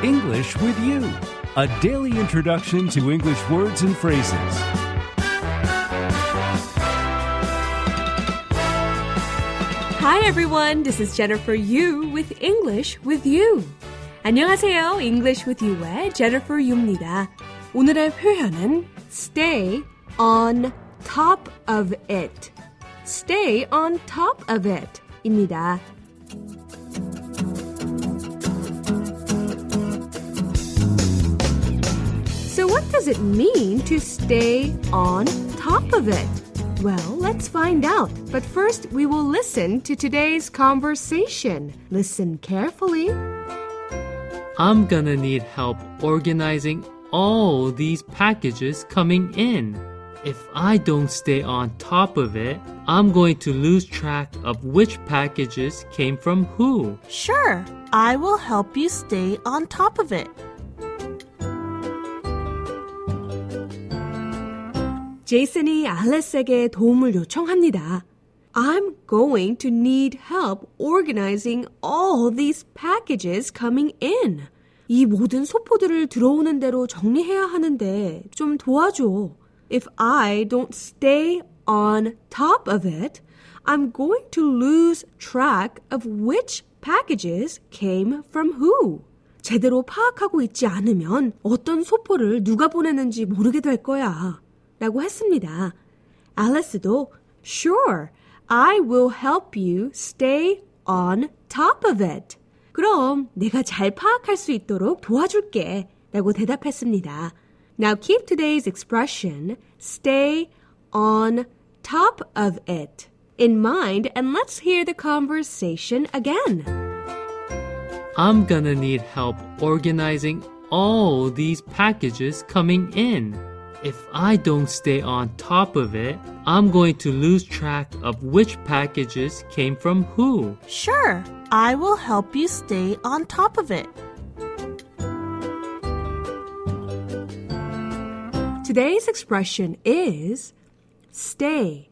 English with You, a daily introduction to English words and phrases. Hi everyone, this is Jennifer Yu with English with You. 안녕하세요, English with You의 Jennifer Yu입니다. 오늘의 표현은 stay on top of it. Stay on top of it 입니다. So what does it mean to stay on top of it? Well, let's find out. But first, we will listen to today's conversation. Listen carefully. I'm gonna need help organizing all these packages coming in. If I don't stay on top of it, I'm going to lose track of which packages came from who. Sure, I will help you stay on top of it. 제이슨이 알렉스에게 도움을 요청합니다. I'm going to need help organizing all these packages coming in. 이 모든 소포들을 들어오는 대로 정리해야 하는데 좀 도와줘. If I don't stay on top of it, I'm going to lose track of which packages came from who. 제대로 파악하고 있지 않으면 어떤 소포를 누가 보내는지 모르게 될 거야. 라고 했습니다. 알렉스도 Sure, I will help you stay on top of it. 그럼 내가 잘 파악할 수 있도록 도와줄게. 라고 대답했습니다. Now keep today's expression, stay on top of it, in mind and let's hear the conversation again. I'm gonna need help organizing all these packages coming in. If I don't stay on top of it, I'm going to lose track of which packages came from who. Sure, I will help you stay on top of it. Today's expression is stay,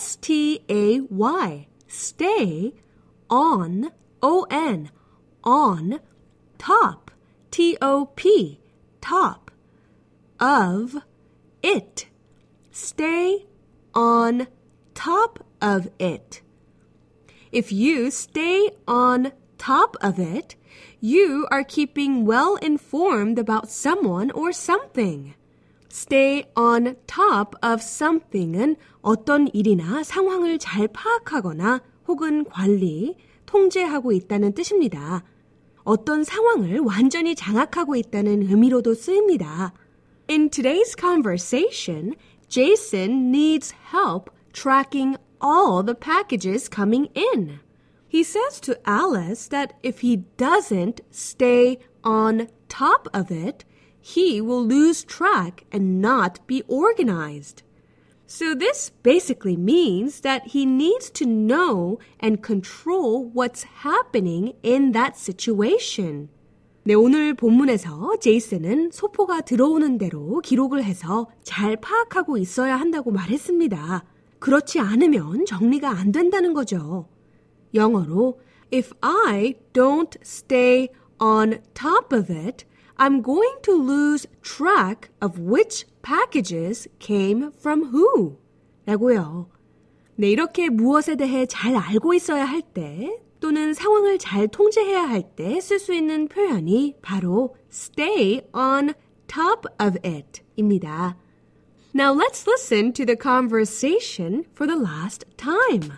S-T-A-Y, stay on, O-N, on, top, T-O-P, top, of, it. Stay on top of it. If you stay on top of it, you are keeping well informed about someone or something. Stay on top of something은 어떤 일이나 상황을 잘 파악하거나 혹은 관리, 통제하고 있다는 뜻입니다. 어떤 상황을 완전히 장악하고 있다는 의미로도 쓰입니다. In today's conversation, Jason needs help tracking all the packages coming in. He says to Alice that if he doesn't stay on top of it, he will lose track and not be organized. So this basically means that he needs to know and control what's happening in that situation. 네, 오늘 본문에서 제이슨은 소포가 들어오는 대로 기록을 해서 잘 파악하고 있어야 한다고 말했습니다. 그렇지 않으면 정리가 안 된다는 거죠. 영어로 If I don't stay on top of it, I'm going to lose track of which packages came from who. 라고요. 네, 이렇게 무엇에 대해 잘 알고 있어야 할 때 또는 상황을 잘 통제해야 할 때 쓸 수 있는 표현이 바로 stay on top of it 입니다. Now let's listen to the conversation for the last time.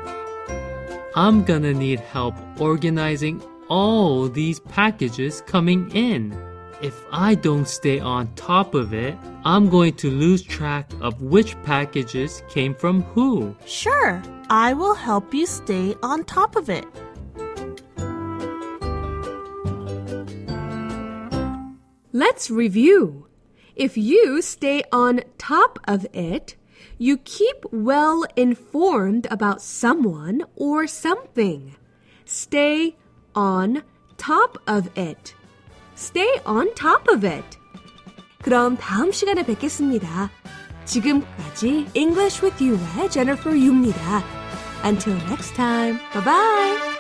I'm gonna need help organizing all these packages coming in. If I don't stay on top of it, I'm going to lose track of which packages came from who. Sure, I will help you stay on top of it. Let's review. If you stay on top of it, you keep well informed about someone or something. Stay on top of it. Stay on top of it. 그럼 다음 시간에 뵙겠습니다. 지금까지 English with You의 Jennifer Yu입니다. Until next time, bye-bye!